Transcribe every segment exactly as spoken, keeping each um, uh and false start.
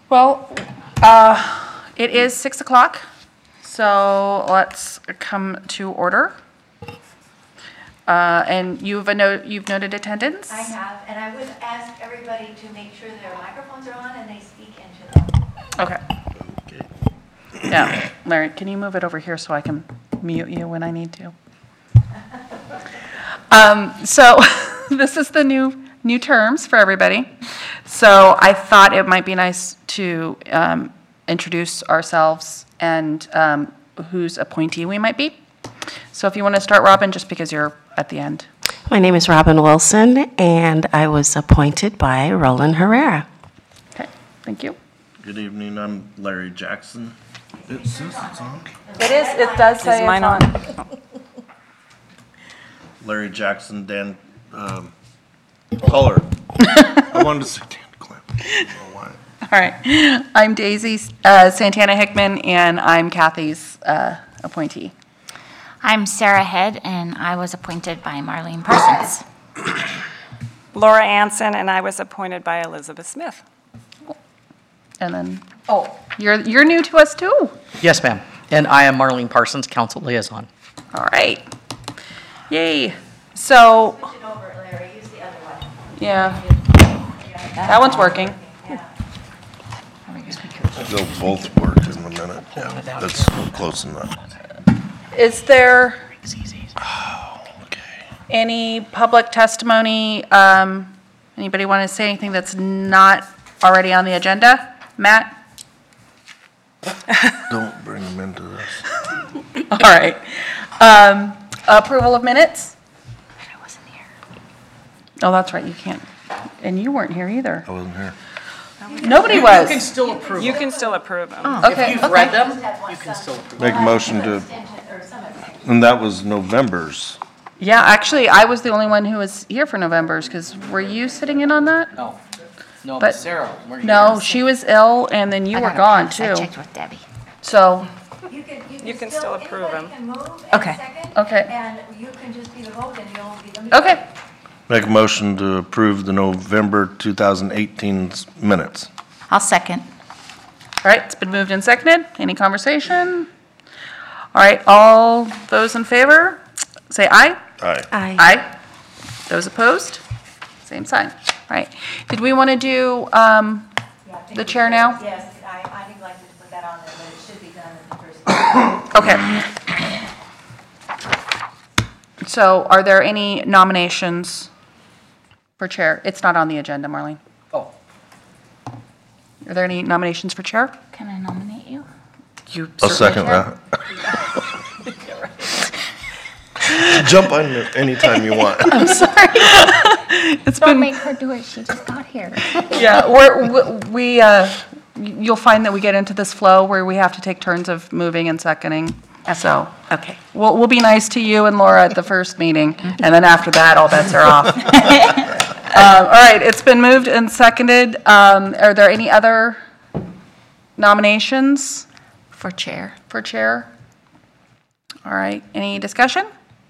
Well, uh, it is six o'clock, so let's come to order. Uh, and you've a note, you've noted attendance? I have, and I would ask everybody to make sure their microphones are on and they speak into them. Okay. Okay. Yeah, Larry, can you move it over here so I can mute you when I need to? Um, so this is the new new terms for everybody. So I thought it might be nice to um, introduce ourselves and um, whose appointee we might be. So if you want to start, Robin, just because you're at the end. My name is Robin Wilson, and I was appointed by Roland Herrera. Okay, thank you. Good evening, I'm Larry Jackson. It says it's on. It is, it does say Is mine it's on. Larry Jackson, Dan, um, Color. I wanted to say Dan Clem. I don't know why. All right. I'm Daisy uh, Santana Hickman, and I'm Kathy's uh, appointee. I'm Sarah Head, and I was appointed by Marlene Parsons. Laura Anson, and I was appointed by Elizabeth Smith. And then, oh, you're you're new to us too. Yes, ma'am. And I am Marlene Parsons, Council Liaison. All right. Yay. So, Switch it over, Larry, use the other one. yeah, that one's working. Yeah. They'll both work in a minute. Yeah, that's close enough. Is there Oh, okay. any public testimony? Um, anybody want to say anything that's not already on the agenda? Matt? Don't bring them into this. All right. Um, approval of minutes? I wasn't here. Oh, that's right, you can't. And you weren't here either. I wasn't here. Nobody was. You can still approve You them. can still approve them. Okay, If you've okay. read them, you can still approve Make a motion to, Or some of them. and that was November's. Yeah, actually, I was the only one who was here for November's, because were you sitting in on that? No. No, But- but Sarah, were you? No, she was ill, and then you I were got a gone pass. I too. checked with Debbie. So, You can, You can still approve anybody them. can move Okay. and second. Okay. And you can just be the vote and you'll be the meeting. okay. Make a motion to approve the November two thousand eighteen minutes. I'll second. All right, it's been moved and seconded. Any conversation? All right, all those in favor, say aye. Aye. Aye. Aye. Those opposed? Same sign. All right. Did we want to do um, Yeah, I think the we chair should. now? Yes, I, I neglected to put that on there, but it should be done at the first. Okay. So are there any nominations for chair? It's not on the agenda, Marlene. Oh, Are there any nominations for chair? Can I nominate you? You I'll certainly second can. that. Jump on it anytime you want. It's Don't been, make her do it. She just got here. yeah, we're, we- we, uh, you'll find that we get into this flow where we have to take turns of moving and seconding. So, okay. We'll, we'll be nice to you and Laura at the first meeting, and then after that, all bets are off. Um, all right, it's been moved and seconded. Um, are there any other nominations For chair. for chair? All right, any discussion?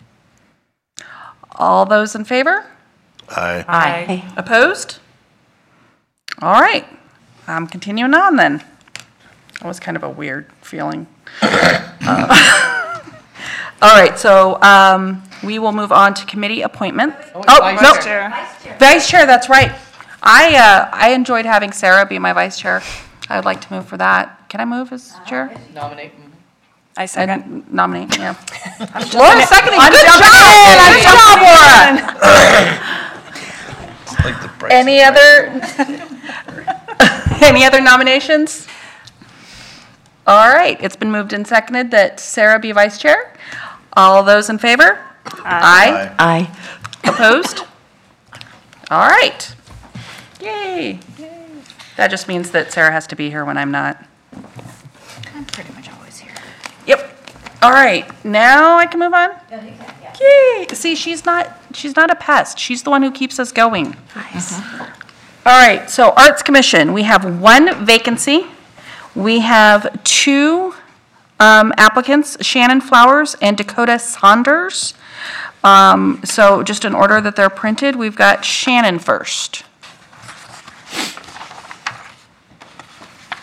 All those in favor? Aye. Aye. Opposed? All right, I'm continuing on then. That was kind of a weird feeling. Uh, All right, so um, we will move on to committee appointment. Oh, Oh, vice no, Chair. Vice chair. vice chair, that's right. I, uh, I enjoyed having Sarah be my vice chair. I would like to move for that. Can I move as chair? nominate. I second. And nominate, yeah. Laura seconding, I'm good jumping job! in, I'm Good job, Laura! It's like the price Any of other, any other nominations? All right, it's been moved and seconded that Sarah be vice chair. All those in favor? Aye. Aye. Opposed? All right. Yay. That just means that Sarah has to be here when I'm not. I'm pretty much always here. Yep. All right, now I can move on? No, you can, yeah. Yay. See, she's not, she's not a pest. She's the one who keeps us going. Nice. All right, so Arts Commission, we have one vacancy. We have two um, applicants, Shannon Flowers and Dakota Saunders. Um, So just in order that they're printed, we've got Shannon first.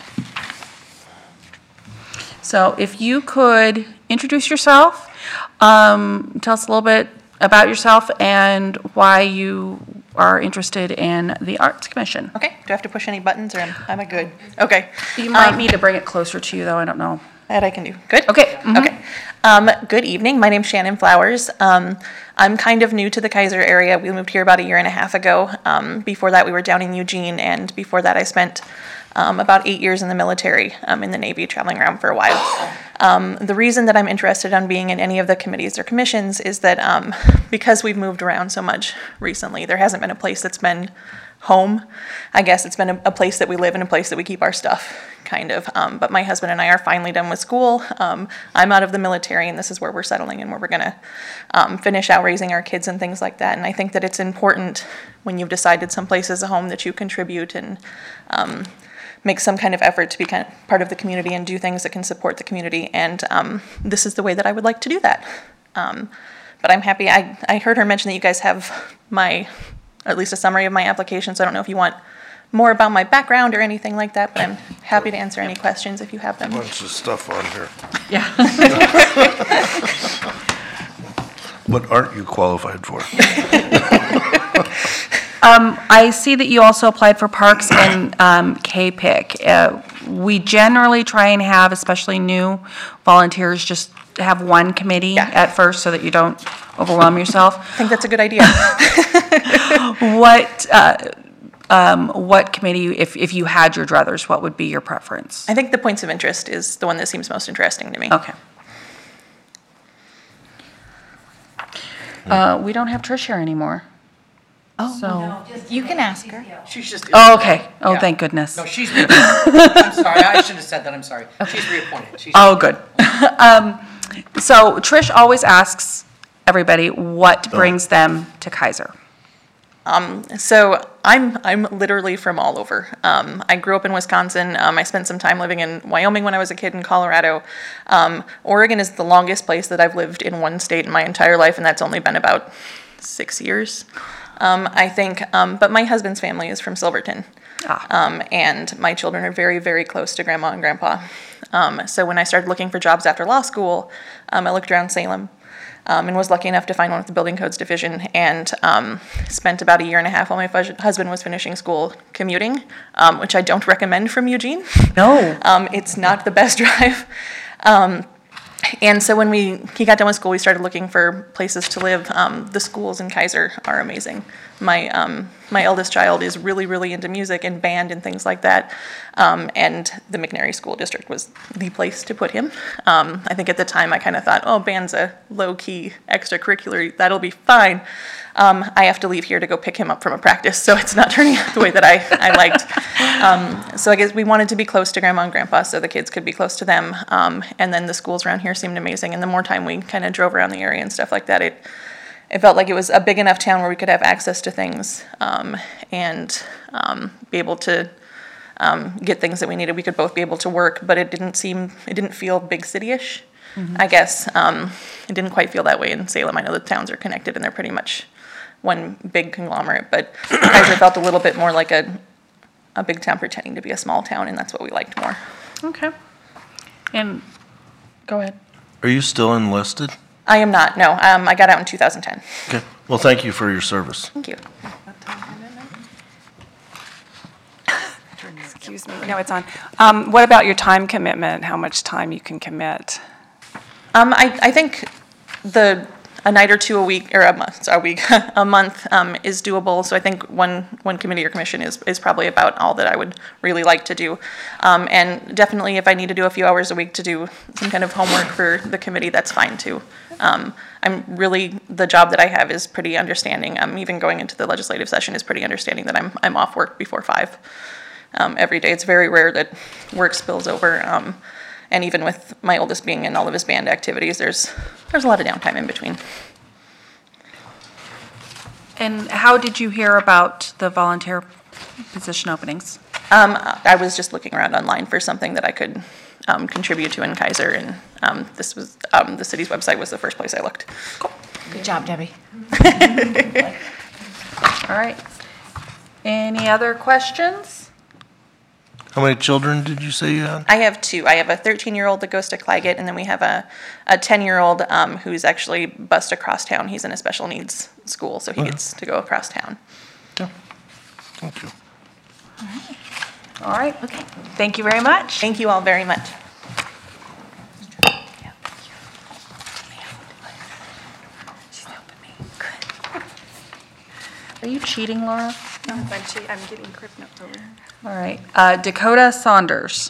So if you could introduce yourself, um, tell us a little bit about yourself and why you are interested in the Arts Commission. Okay, do I have to push any buttons or am, am I good? Okay. You might Um, need to bring it closer to you, though, I don't know. That I can do. Good? Okay, mhm. Okay. Um, good evening. My name's Shannon Flowers. Um, I'm kind of new to the Kaiser area. We moved here about a year and a half ago. Um, before that, we were down in Eugene, and before that, I spent um, about eight years in the military, um, in the Navy, traveling around for a while. Um, the reason that I'm interested in being in any of the committees or commissions is that um, because we've moved around so much recently, there hasn't been a place that's been home. I guess it's been a, a place that we live and a place that we keep our stuff, kind of. Um, but my husband and I are finally done with school. Um, I'm out of the military, and this is where we're settling and where we're going to um, finish out raising our kids and things like that. And I think that it's important when you've decided some place is a home that you contribute and um, make some kind of effort to be kind of part of the community and do things that can support the community. And um, this is the way that I would like to do that. Um, but I'm happy. I, I heard her mention that you guys have my, or at least a summary of my application, so I don't know if you want more about my background or anything like that, but I'm happy to answer any questions if you have them. Bunch of stuff on here. Yeah. What aren't you qualified for? Um, I see that you also applied for Parks and um, K P I C. Uh, we generally try and have, especially new volunteers, just have one committee Yeah. at first so that you don't overwhelm yourself. I think that's a good idea. What, uh, um, what committee, if, if you had your druthers, what would be your preference? I think the points of interest is the one that seems most interesting to me. Okay. Uh, we don't have Trish here anymore. Oh, So, No, just- You can ask her. She's just. oh, okay. Oh, Yeah. thank goodness. No, she's reappointed. I'm sorry, I shouldn't have said that, I'm sorry. She's reappointed. She's- Oh, good. Um, so Trish always asks everybody what brings them to Kaiser. So I'm I'm literally from all over. Um, I grew up in Wisconsin. Um, I spent some time living in Wyoming when I was a kid, in Colorado. Um, Oregon is the longest place that I've lived in one state in my entire life, and that's only been about six years, um, I think. Um, but my husband's family is from Silverton. Ah. Um, and my children are very, very close to Grandma and Grandpa. Um, so when I started looking for jobs after law school, um, I looked around Salem. Um, and was lucky enough to find one with the Building Codes Division, and um, spent about a year and a half while my fus- husband was finishing school commuting, um, which I don't recommend from Eugene. No. Um, it's not the best drive. Um, and so when we he got done with school, we started looking for places to live. Um, the schools in Kaiser are amazing. My um, my eldest child is really, really into music and band and things like that. Um, and the McNary School District was the place to put him. Um, I think at the time I kind of thought, oh, band's a low-key extracurricular, that'll be fine. Um, I have to leave here to go pick him up from a practice, so it's not turning out the way that I, I liked. Um, so I guess we wanted to be close to Grandma and Grandpa so the kids could be close to them. Um, and then the schools around here seemed amazing. And the more time we kind of drove around the area and stuff like that, it it felt like it was a big enough town where we could have access to things um, and um, be able to um, get things that we needed. We could both be able to work, but it didn't seem, it didn't feel big city-ish, mm-hmm. I guess. Um, it didn't quite feel that way in Salem. I know the towns are connected and they're pretty much one big conglomerate, but Kaiser felt a little bit more like a, a big town pretending to be a small town, and that's what we liked more. Okay. And, go ahead. Are you still enlisted? I am not, no. Um, I got out in two thousand ten. Okay. Well, thank you for your service. Thank you. Excuse me, no, it's on. Um, What about your time commitment, how much time you can commit? Um, I, I think the, a night or two a week, or a month, sorry, a week, a month um, is doable. So I think one, one committee or commission is, is probably about all that I would really like to do. Um, and definitely if I need to do a few hours a week to do some kind of homework for the committee, that's fine too. Um, I'm really, the job that I have is pretty understanding. Um, even going into the legislative session is pretty understanding that I'm, I'm off work before five um, every day. It's very rare that work spills over. Um, and even with my oldest being in all of his band activities, there's, there's a lot of downtime in between. And how did you hear about the volunteer position openings? Um, I was just looking around online for something that I could um, contribute to in Kaiser, and um, this was, um, the city's website was the first place I looked. Cool. Good job, Debbie. All right. Any other questions? How many children did you say you had? I have two. I have a thirteen-year-old that goes to Clagett, and then we have a, a ten-year-old um, who's actually bused across town. He's in a special needs school, so he gets to go across town. Yeah. Thank you. All right. Okay. Thank you very much. Thank you all very much. Are you cheating, Laura? No, I'm che- I'm getting crib notes over here. All right. Uh, Dakota Saunders.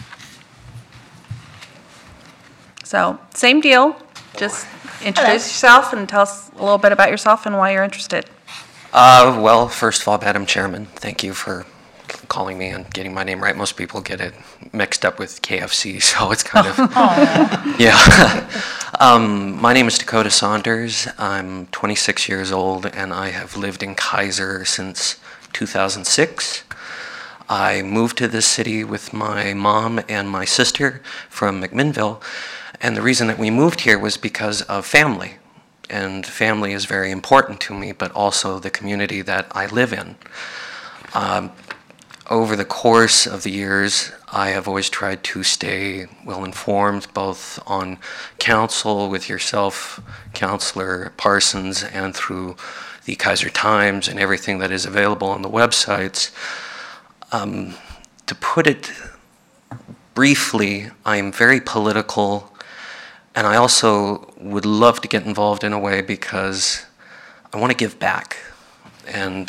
So, same deal. Just introduce yourself and tell us a little bit about yourself and why you're interested. Uh, well, first of all, Madam Chairman, thank you for calling me and getting my name right. Most people get it mixed up with K F C, so it's kind of, yeah. um, my name is Dakota Saunders. I'm twenty-six years old, and I have lived in Kaiser since two thousand six. I moved to this city with my mom and my sister from McMinnville, and the reason that we moved here was because of family. And family is very important to me, but also the community that I live in. Um, over the course of the years, I have always tried to stay well informed, both on council with yourself, Councilor Parsons, and through the Kaiser Times and everything that is available on the websites. Um, to put it briefly, I am very political. And I also would love to get involved in a way because I want to give back. And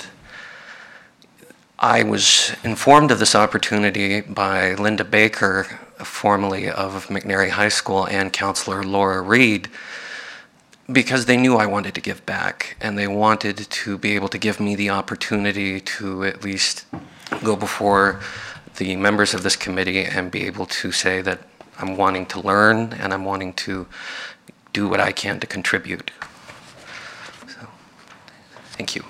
I was informed of this opportunity by Linda Baker, formerly of McNary High School, and Councilor Laura Reed, because they knew I wanted to give back. And they wanted to be able to give me the opportunity to at least go before the members of this committee and be able to say that I'm wanting to learn, and I'm wanting to do what I can to contribute. So, thank you.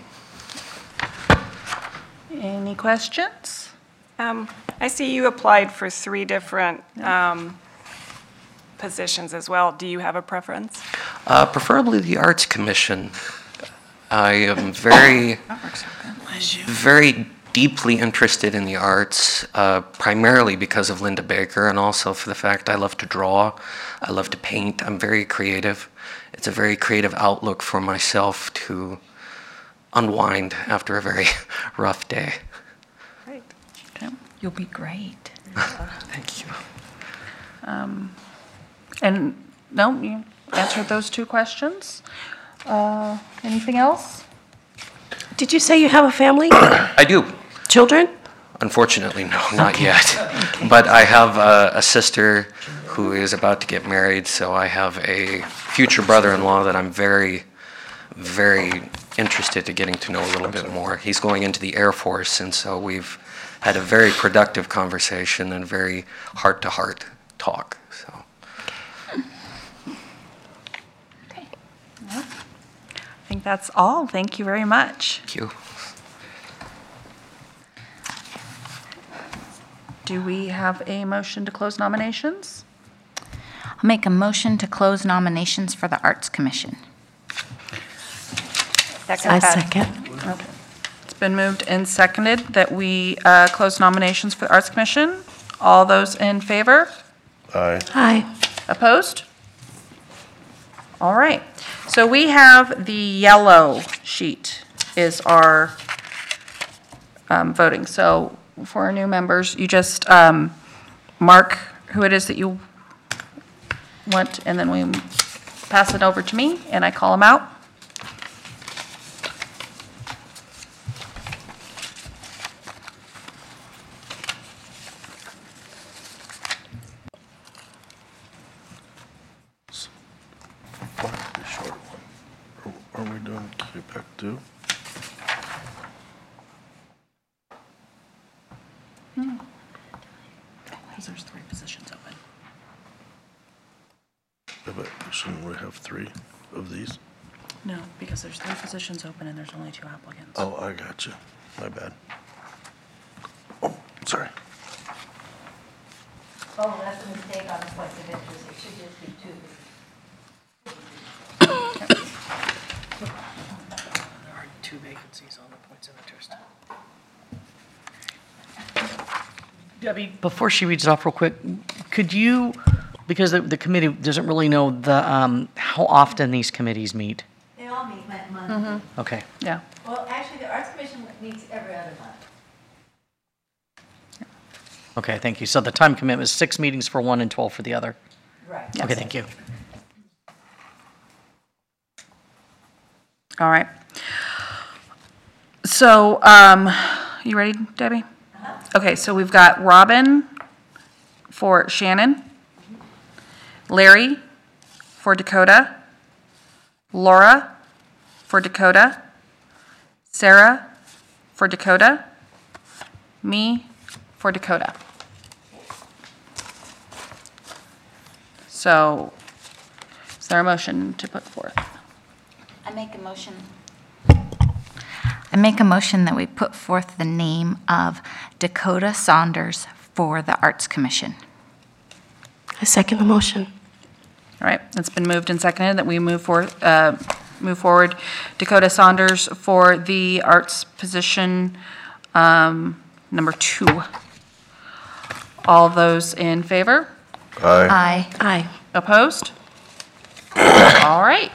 Any questions? Um, I see you applied for three different um, positions as well. Do you have a preference? Uh, preferably the Arts Commission. I am very, very deeply interested in the arts, uh, primarily because of Linda Baker, and also for the fact I love to draw, I love to paint. I'm very creative. It's a very creative outlook for myself to unwind after a very rough day. Great. Okay. You'll be great. Thank you. Um, and no, you answered those two questions. Uh, anything else? Did you say you have a family? I do. Children? Unfortunately, no, not yet. But I have a, a sister who is about to get married, so I have a future brother-in-law that I'm very, very interested to getting to know a little bit more. He's going into the Air Force, and so we've had a very productive conversation and very heart-to-heart talk. So. Okay. I think that's all. Thank you very much. Thank you. Do we have a motion to close nominations? I'll make a motion to close nominations for the Arts Commission. Second I that. second. Okay. It's been moved and seconded that we uh, close nominations for the Arts Commission. All those in favor? Aye. Hi. Opposed? All right. So we have the yellow sheet is our um, voting. So for our new members, you just um, mark who it is that you want, and then we pass it over to me, and I call them out. The short one. Are are we doing K PAC too? Because there's three positions open. Yeah, but shouldn't we have three of these? No, because there's three positions open and there's only two applicants. Oh, I got you. My bad. Oh, sorry. Oh, that's a mistake on the points of interest. It should just be two. There are two vacancies on the points of interest. Debbie, before she reads it off real quick, could you, because the, the committee doesn't really know the, um, how often these committees meet? They all meet mon- monthly. Okay. Yeah. Well, actually, the Arts Commission meets every other month. Okay, thank you. So the time commitment is six meetings for one and twelve for the other. Right. Okay, thank you. All right. So, um, you ready, Debbie? Okay, so we've got Robin for Shannon, Larry for Dakota, Laura for Dakota, Sarah for Dakota, me for Dakota. So, is there a motion to put forth? I make a motion. I make a motion that we put forth the name of Dakota Saunders for the Arts Commission. I second the motion. All right, it's been moved and seconded that we move forward, uh, move forward Dakota Saunders for the arts position, um, number two. All those in favor? Aye. Aye. Aye. Opposed? All right.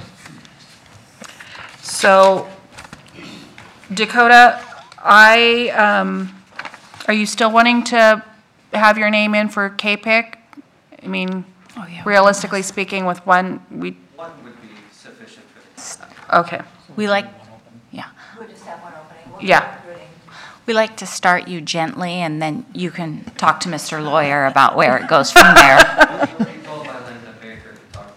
So Dakota, I, um, are you still wanting to have your name in for K P I C? I mean, realistically speaking, with one, we, One would be sufficient for this. okay, We like, yeah, We'll just have one opening. We'll Yeah. start recruiting. we like to start you gently, and then you can talk to Mister Lawyer about where it goes from there. You'll be told by Linda Baker to talk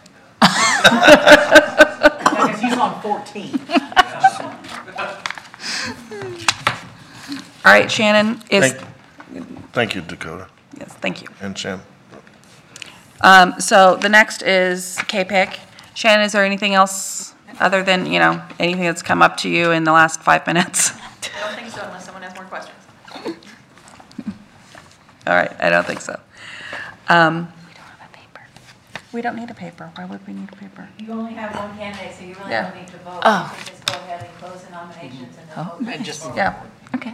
to me. Because he's on fourteen. all right, Shannon is, Thank, thank you, Dakota yes, thank you. and Shan. Um, so the next is K P I C. Shannon, is there anything else other than, you know, anything that's come up to you in the last five minutes? I don't think so unless someone has more questions. All right, I don't think so. Um, We don't have a paper. we don't need a paper. Why would we need a paper? You only have one candidate, so you really Yeah. don't need to vote. Oh. You can just go ahead and close the nominations and then vote. And just, Yeah. Okay.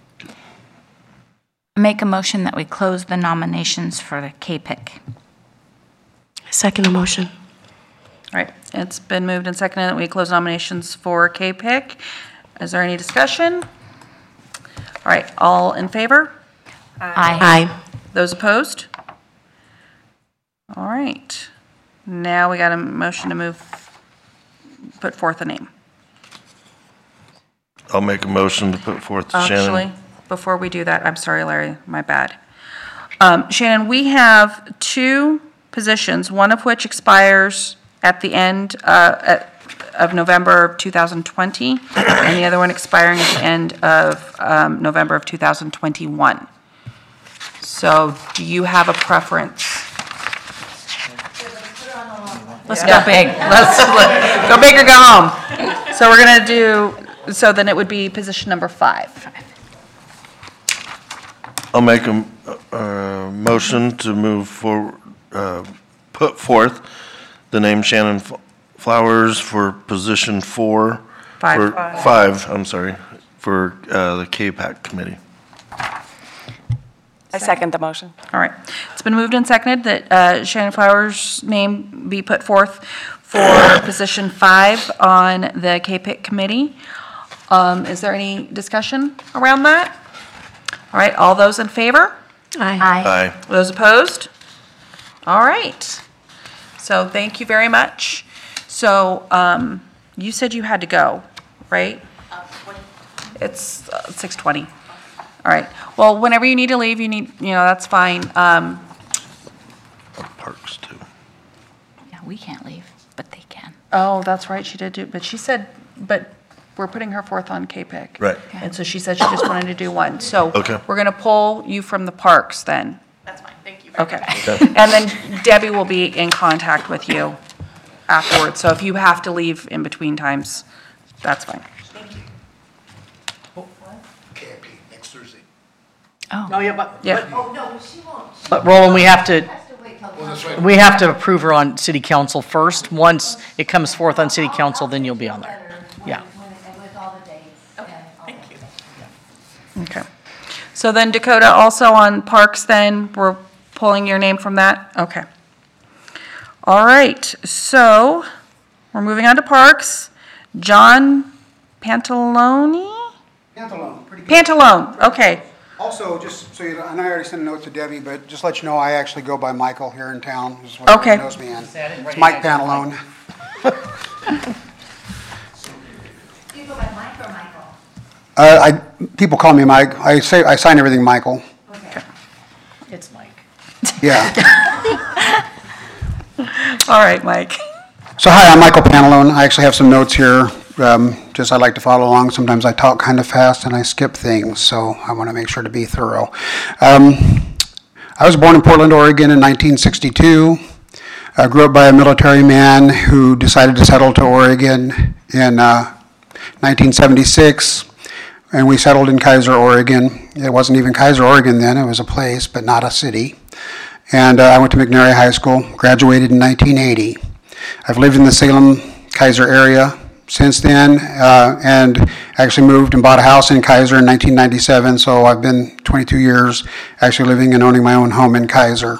Make a motion that we close the nominations for the K P I C. I second the motion. All right, it's been moved and seconded that we close nominations for K P I C. Is there any discussion? All right, all in favor? Aye. Aye. Those opposed? All right. Now we got a motion to move, put forth a name. I'll make a motion to put forth Actually, Shannon. before we do that, I'm sorry, Larry, my bad. Um, Shannon, we have two positions, one of which expires at the end uh, at- of November of two thousand twenty, and the other one expiring at the end of um, November of two thousand twenty-one. So do you have a preference? Let's go big. Let's, let- go big or go home. So we're going to do, so then it would be position number five. I'll make a, uh, motion to move for, uh, put forth the name Shannon F- Flowers for position four. Five. for- Five, I'm sorry, for, uh, the K PAC committee. I second the motion. All right. It's been moved and seconded that uh, Shannon Flowers' name be put forth for position five on the K P I C committee. Um, Is there any discussion around that? All right, all those in favor? Aye. Aye. Aye. Those opposed? All right. So thank you very much. So um, you said you had to go, right? It's uh, six twenty. All right. Well, whenever you need to leave, you need, you know, that's fine. Um, Parks too. Yeah, we can't leave, but they can. Oh, that's right, she did do, but she said, but we're putting her forth on K P I C. Right. And so she said she just wanted to do one. So Okay. we're going to pull you from the parks then. That's fine, thank you very Okay. much. And then Debbie will be in contact with you afterwards. So if you have to leave in between times, that's fine. K I P next Thursday. no, yeah, but, Yeah. Oh, no, she won't. She but Roland, we have to, has to wait till. Well, that's right. we have to approve her on city council first. Once it comes forth on city council, then you'll be on there. Yeah. And with all the dates. Okay, thank you. Okay. So then Dakota, also on Parks then, we're pulling your name from that? Okay. All right, so we're moving on to Parks. John Pantalone? Pantalone, pretty good. Pantalone, okay. Also, just so you know, and I already sent a note to Debbie, but just let you know, I actually go by Michael here in town. This is what Okay. everyone knows me in. It's Mike Pantalone. Do you go by Mike or Michael? Uh, I, people call me Mike. I say, I sign everything Michael. Okay. It's Mike. Yeah. All right, Mike. So hi, I'm Michael Pantalone. I actually have some notes here. Um, just I like to follow along. Sometimes I talk kind of fast and I skip things, so I want to make sure to be thorough. Um, I was born in Portland, Oregon in nineteen sixty-two. I grew up by a military man who decided to settle to Oregon in uh, nineteen seventy-six, and we settled in Kaiser, Oregon. It wasn't even Kaiser, Oregon then. It was a place, but not a city. And uh, I went to McNary High School, graduated in nineteen eighty. I've lived in the Salem, Kaiser area since then, uh, and actually moved and bought a house in Kaiser in nineteen ninety-seven, so I've been twenty-two years actually living and owning my own home in Kaiser.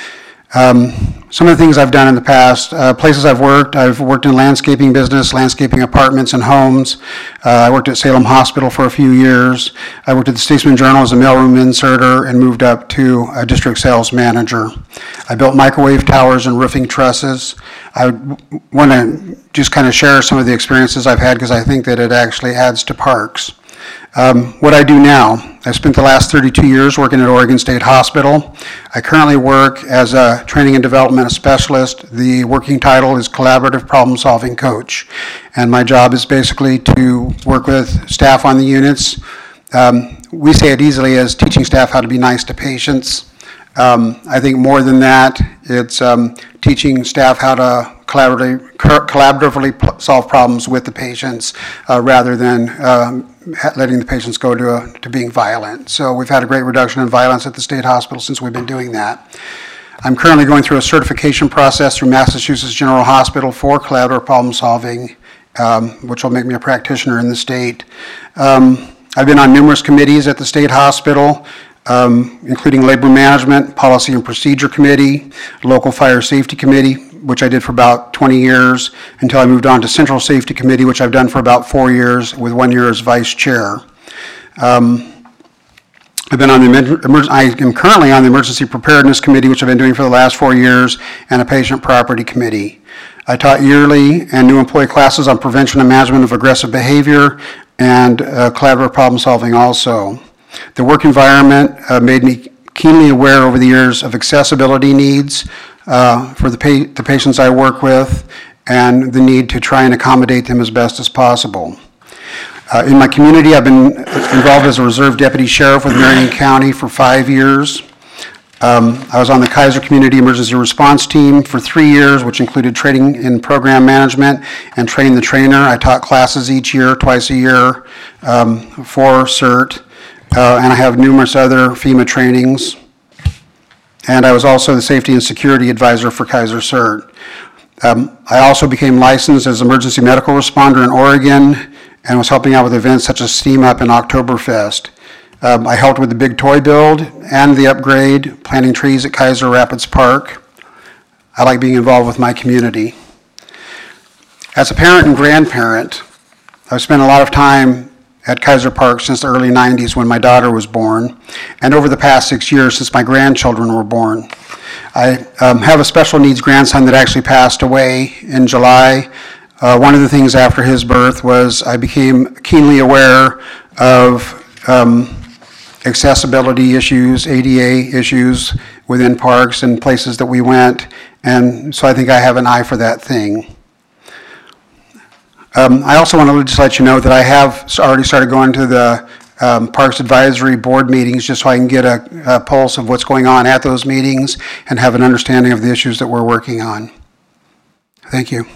Um, some of the things I've done in the past, uh, places I've worked, I've worked in landscaping business, landscaping apartments and homes. Uh, I worked at Salem Hospital for a few years. I worked at the Statesman Journal as a mailroom inserter and moved up to a district sales manager. I built microwave towers and roofing trusses. I want to just kind of share some of the experiences I've had because I think that it actually adds to parks. Um, what I do now, I spent the last thirty-two years working at Oregon State Hospital. I currently work as a training and development specialist. The working title is Collaborative Problem Solving Coach. And my job is basically to work with staff on the units. Um, we say it easily as teaching staff how to be nice to patients. Um, I think more than that, it's um, teaching staff how to collaboratively, collaboratively solve problems with the patients uh, rather than um, letting the patients go to, a, to being violent. So we've had a great reduction in violence at the state hospital since we've been doing that. I'm currently going through a certification process through Massachusetts General Hospital for collaborative problem solving, um, which will make me a practitioner in the state. Um, I've been on numerous committees at the state hospital, Um, including Labor Management, Policy and Procedure Committee, Local Fire Safety Committee, which I did for about twenty years, until I moved on to Central Safety Committee, which I've done for about four years, with one year as Vice Chair. Um, I've been on the, emer- I am currently on the Emergency Preparedness Committee, which I've been doing for the last four years, and a Patient Property Committee. I taught yearly and new employee classes on prevention and management of aggressive behavior and uh, collaborative problem solving also. The work environment uh, made me keenly aware over the years of accessibility needs uh, for the, pa- the patients I work with and the need to try and accommodate them as best as possible. Uh, in my community, I've been involved as a reserve deputy sheriff with Marion County for five years. Um, I was on the Kaiser Community Emergency Response Team for three years, which included training in program management and train the trainer. I taught classes each year, twice a year, um, for CERT. Uh, and I have numerous other FEMA trainings. And I was also the Safety and Security Advisor for Kaiser CERT. Um, I also became licensed as emergency medical responder in Oregon and was helping out with events such as Steam Up and Oktoberfest. Um, I helped with the big toy build and the upgrade, planting trees at Kaiser Rapids Park. I like being involved with my community. As a parent and grandparent, I've spent a lot of time at Kaiser Park since the early nineties when my daughter was born, and over the past six years since my grandchildren were born. I um, have a special needs grandson that actually passed away in July. Uh, one of the things after his birth was I became keenly aware of um, accessibility issues, A D A issues within parks and places that we went, and so I think I have an eye for that thing. Um, I also want to just let you know that I have already started going to the um, Parks Advisory Board meetings just so I can get a, a pulse of what's going on at those meetings and have an understanding of the issues that we're working on. Thank you.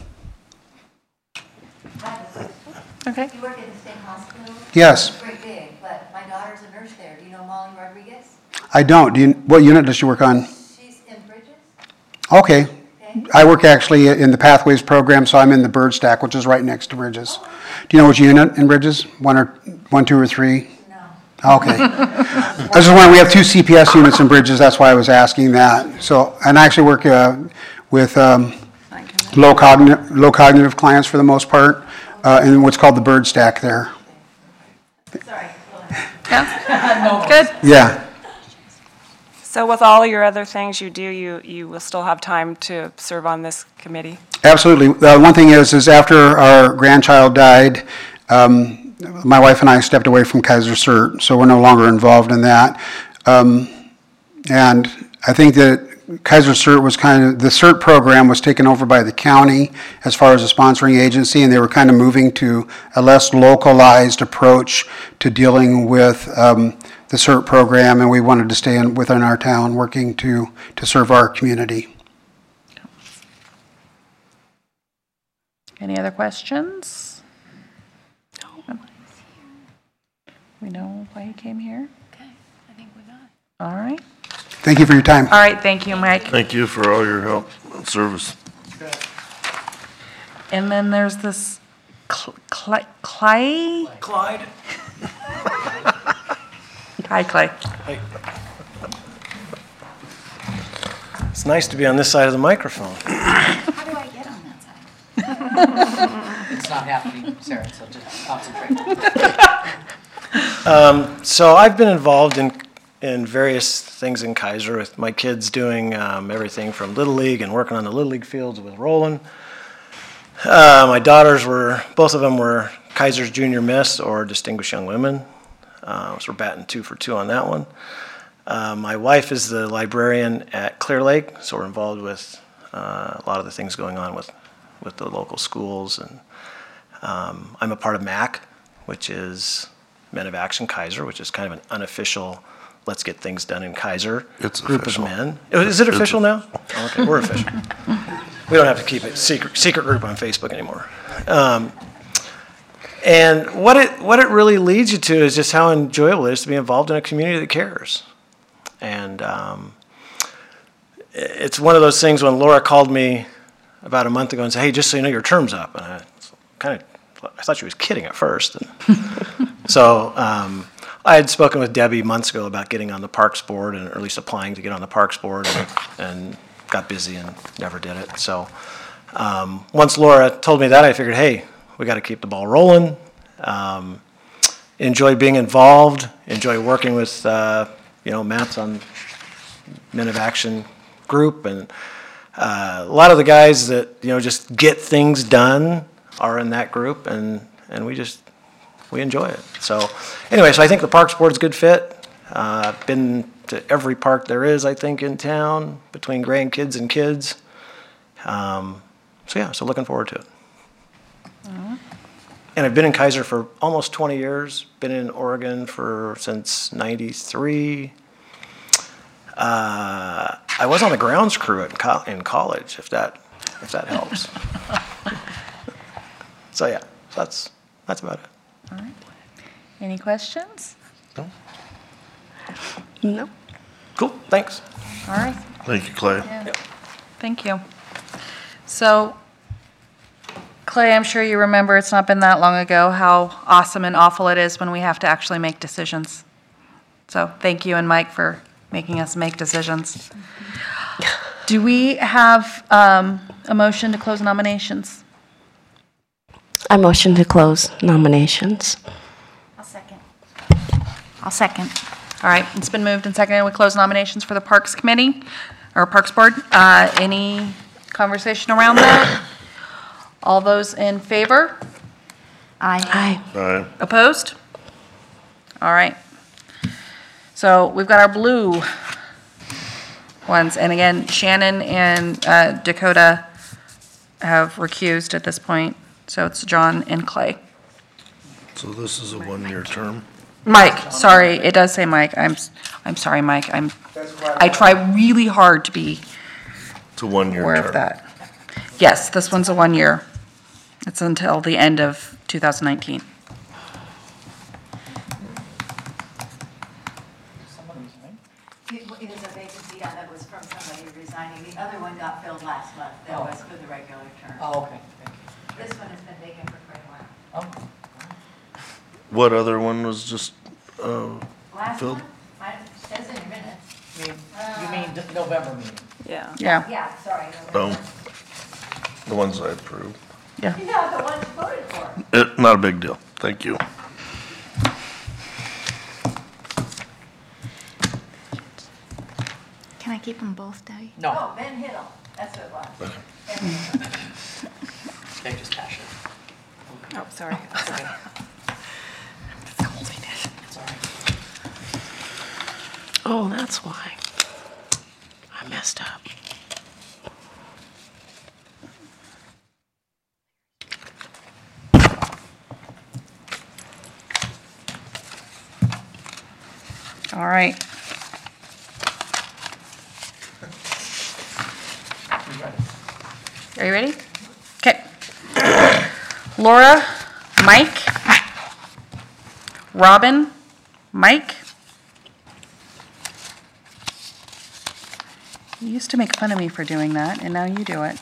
Okay. You work at the state hospital? Yes. It's very big, but my daughter's a nurse there. Do you know Molly Rodriguez? I don't. Do you, what unit does she work on? She's in Bridges. Okay. I work actually in the Pathways program, so I'm in the Bird Stack, which is right next to Bridges. Do you know which unit in Bridges? One or one, two, or three? No. Okay. I was just wondering, we have two C P S units in Bridges, that's why I was asking that. So, and I actually work uh, with um, low cognitive, low cognitive clients for the most part, uh, in what's called the bird stack there. Sorry. Yeah, good. Yeah. So with all your other things you do, you, you will still have time to serve on this committee? Absolutely. Uh, one thing is, is after our grandchild died, um, my wife and I stepped away from Kaiser Cert, so we're no longer involved in that. Um, and I think that Kaiser Cert was kind of, the CERT program was taken over by the county as far as a sponsoring agency, and they were kind of moving to a less localized approach to dealing with um, the CERT program, and we wanted to stay in, within our town working to, to serve our community. Any other questions? No. We know why you came here? Okay, I think we got it. All right. Thank you for your time. All right, thank you, Mike. Thank you for all your help and service. And then there's this Cl- Cl- Clay? Clyde. Hi, Clay. Hey. It's nice to be on this side of the microphone. How do I get on that side? It's not happening, Sarah, so just concentrate. Um, so I've been involved in in various things in Kaiser with my kids doing um, everything from Little League and working on the Little League fields with Roland. Uh, my daughters were, both of them were Kaiser's Junior Miss or Distinguished Young Women. Uh, so we're batting two for two on that one. Uh, my wife is the librarian at Clear Lake, so we're involved with uh, a lot of the things going on with, with the local schools. And um, I'm a part of M A C, which is Men of Action Kaiser, which is kind of an unofficial let's get things done in Kaiser It's group official. of men. Is it official now? Oh, okay, we're official. We don't have to keep it secret secret group on Facebook anymore. Um, and what it what it really leads you to is just how enjoyable it is to be involved in a community that cares. And um, it's one of those things when Laura called me about a month ago and said, "Hey, just so you know, your term's up," and I kind of I thought she was kidding at first. And so. Um, I had spoken with Debbie months ago about getting on the Parks Board, and or at least applying to get on the Parks Board, and, and got busy and never did it. So um, once Laura told me that, I figured, hey, we got to keep the ball rolling. Um, enjoy being involved. Enjoy working with uh, you know Matt's on Men of Action group, and uh, a lot of the guys that you know just get things done are in that group, and and we just. We enjoy it. So anyway, so I think the Parks Board's a good fit. Uh, been to every park there is, I think, in town between grandkids and kids. Um, so yeah, so looking forward to it. Mm-hmm. And I've been in Kaiser for almost twenty years. Been in Oregon for since ninety-three. Uh, I was on the grounds crew at co- in college, if that if that helps. So yeah, so that's that's about it. All right. Any questions? No. No. Cool, thanks. All right. Thank you, Clay. Yeah. Thank you. So, Clay, I'm sure you remember, it's not been that long ago, how awesome and awful it is when we have to actually make decisions. So thank you and Mike for making us make decisions. Do we have um, a motion to close nominations? I motion to close nominations. I'll second. I'll second. All right, it's been moved and seconded. We close nominations for the Parks Committee, or Parks Board. Uh, Any conversation around that? All those in favor? Aye. Aye. Aye. Opposed? All right. So we've got our blue ones, and again, Shannon and uh, Dakota have recused at this point, so it's John and Clay. So this is a one-year term? Mike, sorry, it does say Mike. I'm, I'm sorry, Mike. I'm, I try really hard to be It's a one-year term. aware of that. Yes, this one's a one-year. It's until the end of two thousand nineteen. It it is a vacancy, yeah, that was from somebody resigning. The other one got filled last month. That was for the regular term. Oh, okay. This one has been vacant for quite a while. Oh. What other one was just uh, Last filled? one, I- it says in your minutes. You mean, you mean the November meeting? Yeah. Yeah, Yeah, sorry. Oh, the ones I approved. Yeah, the ones you voted for. It, not a big deal. Thank you. Can I keep them both, Debbie? No, Oh, Ben Hiddle, that's what it was. they just cash it. Oh, sorry. It's okay. It's all right. Oh, that's why. I messed up. all right. Are you ready? Okay. Laura, Mike, Robin, Mike. You used to make fun of me for doing that, and now you do it.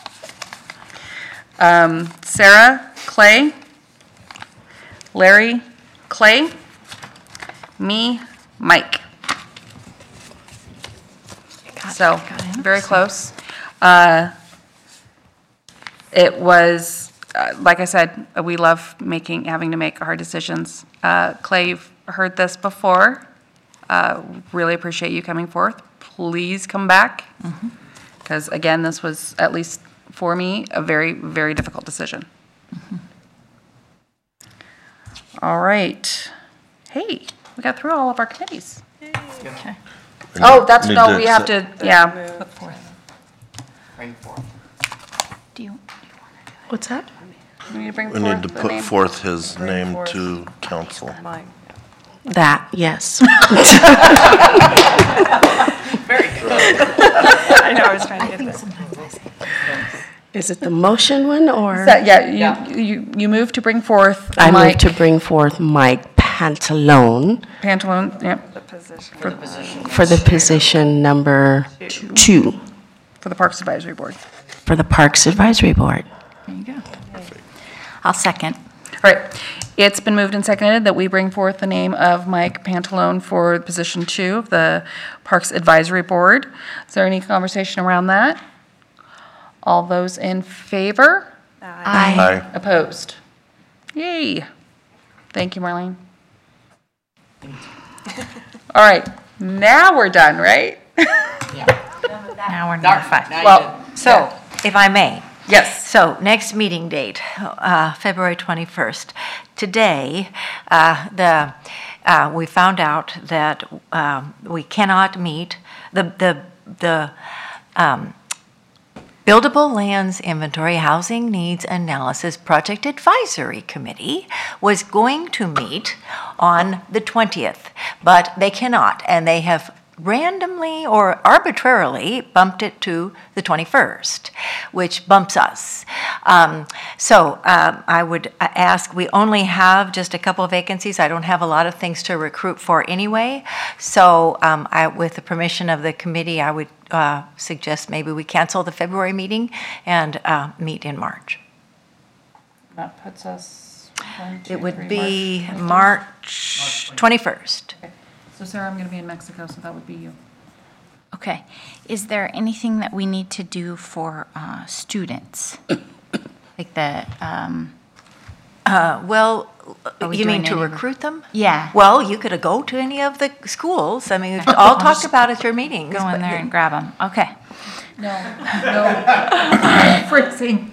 Um, Sarah, Clay, Larry, Clay, me, Mike. So, very close. Uh, It was, uh, like I said, uh, we love making, having to make hard decisions. Uh, Clay, you've heard this before. Uh, Really appreciate you coming forth. Please come back. Because again, this was, at least for me, a very, very difficult decision. All right. Hey, we got through all of our committees. And Oh, you that's, need no, we have to, accept- yeah. Bring forth. Do you? What's that? We need to bring We forth need to the put name. forth his Bring name forth. to council. Mine. That, yes. I know, I was trying to get this. Is it the motion one, or? So, yeah, you, you, you move to bring forth I move Mike to bring forth Mike Pantalone Pantalone, yep, The position. For the position. for the position number two for the Parks Advisory Board. for the Parks Advisory Board. There you go. I'll second. All right, it's been moved and seconded that we bring forth the name of Mike Pantalone for position two of the Parks Advisory Board. Is there any conversation around that? All those in favor? Aye. Aye. Opposed? Yay. Thank you, Marlene. All right, now we're done, right? Now we're number five. Well, So, if I may, yes. so next meeting date, uh, February twenty-first. Today, uh, the, uh, we found out that um, we cannot meet, the, the, the um, Buildable Lands Inventory Housing Needs Analysis Project Advisory Committee was going to meet on the twentieth, but they cannot, and they have randomly or arbitrarily bumped it to the twenty-first, which bumps us. Um, so um, I would ask, we only have just a couple of vacancies. I don't have a lot of things to recruit for anyway. So um, I, with the permission of the committee, I would uh, suggest maybe we cancel the February meeting and uh, meet in March. That puts us, one, two, It would three, be March March twenty-first. Okay. So Sarah, I'm going to be in Mexico, so that would be you. Okay. Is there anything that we need to do for uh, students? Like the, um, Uh, Well, Are we you mean doing to any- recruit them? yeah, Well, you could go to any of the schools. I mean, we've all talked about at your meetings. go in but- there and grab them. Okay. No, no. Freezing.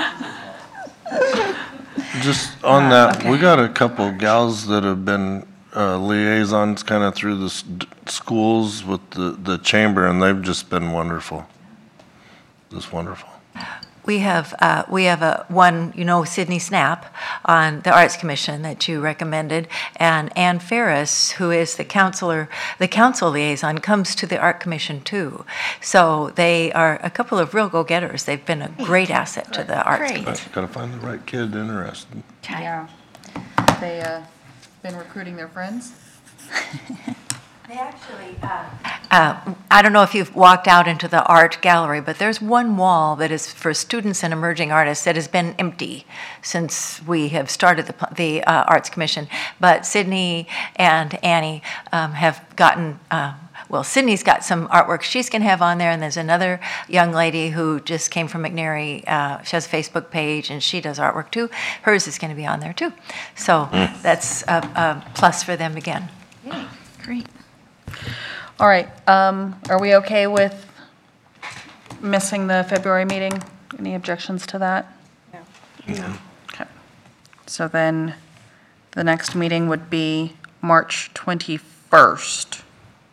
Just on that, we got a couple gals that have been uh, liaisons kind of through the s- d- schools with the, the chamber, and they've just been wonderful. Just wonderful. We have, uh, we have a, one, you know, Sydney Snap on the Arts Commission that you recommended, and Ann Ferris, who is the counselor, the council liaison, comes to the Art Commission too. So they are a couple of real go-getters. They've been a great asset to the Arts Great. Commission. Got to find the right kid interested. Okay. Yeah. They, uh, been recruiting their friends? They actually, uh, uh, I don't know if you've walked out into the art gallery, but there's one wall that is for students and emerging artists that has been empty since we have started the, the uh, Arts Commission. But Sydney and Annie um, have gotten, uh, well, Sydney's got some artwork she's going to have on there, and there's another young lady who just came from McNary. Uh, she has a Facebook page, and she does artwork too. Hers is going to be on there too. So mm. that's a, a plus for them again. Yay, great. All right, um, are we okay with missing the February meeting? Any objections to that? No. Okay. So then the next meeting would be March twenty-first.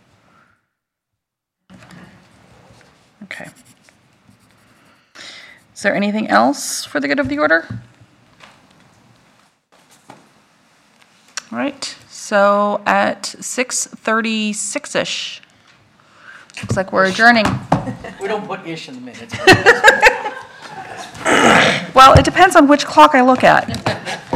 Okay. Is there anything else for the good of the order? All right, so at six thirty-six-ish, looks like we're adjourning. We don't put ish in the minutes. Well, it depends on which clock I look at.